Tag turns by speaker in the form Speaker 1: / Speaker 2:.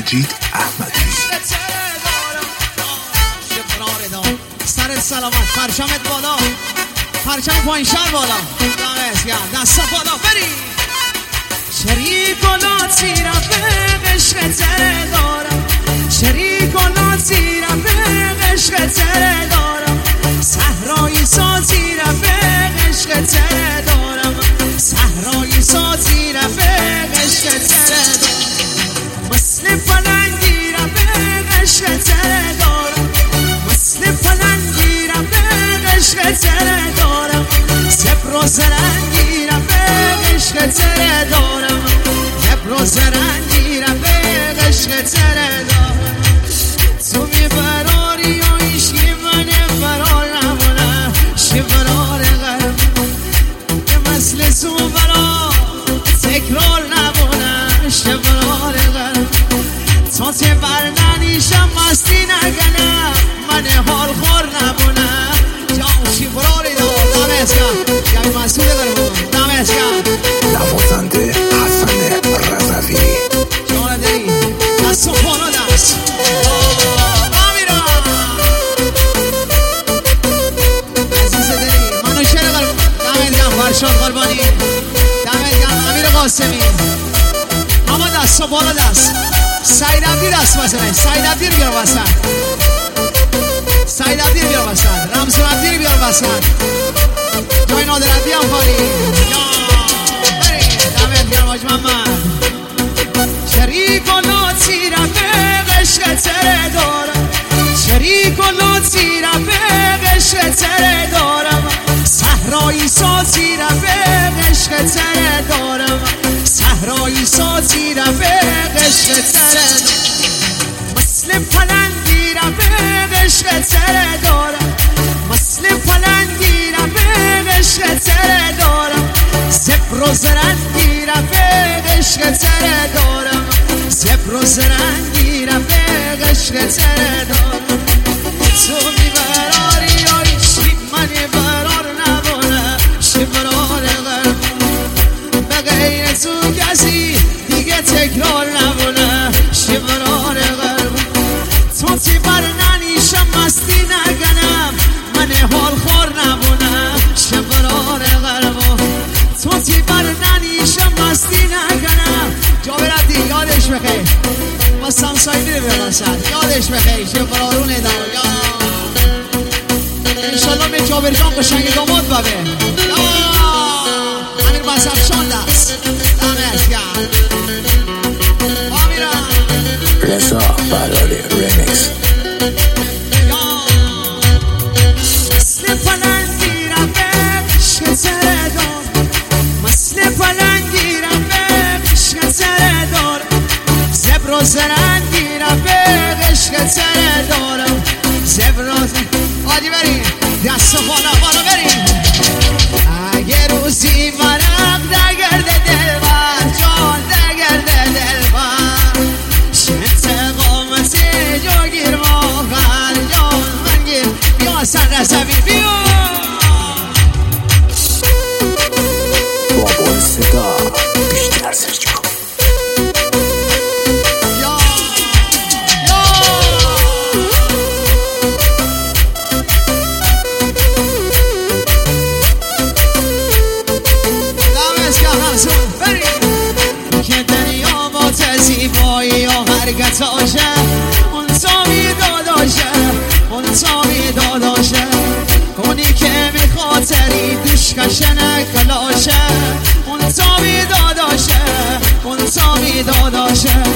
Speaker 1: مجید احمدی.
Speaker 2: سرت سلامت، پرچمت بالا، پرچم پایین شر بالا، دمت گرم، دستا بالا، بریم. شریک و ناصیرم به عشق تره دارم، شریک و ناصیرم به عشق تره دارم، صحرایی سازیرم به عشق تره دارم، صحرایی سازیرم به عشق تره دارم، مثل پلنگیرم به عشق تره دارم، مثل پلنگیرم به عشق تره دارم، سپر و زرنگیرم به عشق تره دارم، سپر و زرنگیرم به عشق تره دارم. تو میبراری و ایشی من فرار نمونه، شفرار غرب که مثل سوبرا تکرار نمونه، شفرار غرب تا تی برننیشم مستی نگنم، من حال خور نمونه. جا شفراری دار دمت گرم، یعنی مسئول غرب دمت گرم.
Speaker 1: نوازنده حسن رضوی.
Speaker 2: جان داری دست و پالا دست فرشاد قربانی، دمت گرم. امیر قاسمی، اما دست و بالا دست. سعید عبدی دست بزنه، سعید عبدی رو بیار وسط، سعید عبدی رو بیار وسط، رمزون عبدی رو بیار وسط، جای نادر عبدی هم خالی. دمت گرم حاج محمد. شریک و ناصیرم به عشق تره دارم، شریک و ناصیرم به عشق تره دارم، صحرایی سازیرم به عشق تره دارم، صحرایی سازیرم به عشق تره دارم، مثل پلنگیرم به عشق تره دارم، مثل پلنگیرم به عشق تره دارم، سپر و زرنگیرم به عشق تره دارم، سپر و زرنگیرم به عشق تره دارم. تو میبراری یا ایشی من برار نبونه، شفرار غرب به غیر تو کسی دیگه تکرار نبونه، شفرار غرب تو تی برننیشم مستی نگنم، من حال خور نبونه، شفرار غرب تو تی برننیشم مستی نگنم. جاوردی یادش بخیر، ما سمسایدی رو برسد، یادش بخیر، شفرارونه دار یا انشالله به جابر جان قشنگ داماد ببه. امیر بسفشان دست دمت گرم. آمیران
Speaker 1: رضا براری ریمیکس.
Speaker 2: مثل پلنگیرم به عشق تره دارم، مثل پلنگیرم به عشق تره دارم، زبر و زرنگیرم به عشق تره دارم، زبر و آدی بریم دست و بالا بریم. اگه روزی ورق دگرده دلبر جان، دگرده دلبر شنت قامتی جو گیر موقر جان من گیر بیا سر رسوی بیا.
Speaker 1: بابا صدا بیشتر سرچ کن.
Speaker 2: داشه اون سامی داداشه، اون سامی داداشه، اونی که میخاطری دوشکشه نکلاشه، اون سامی داداشه، اون سامی داداشه،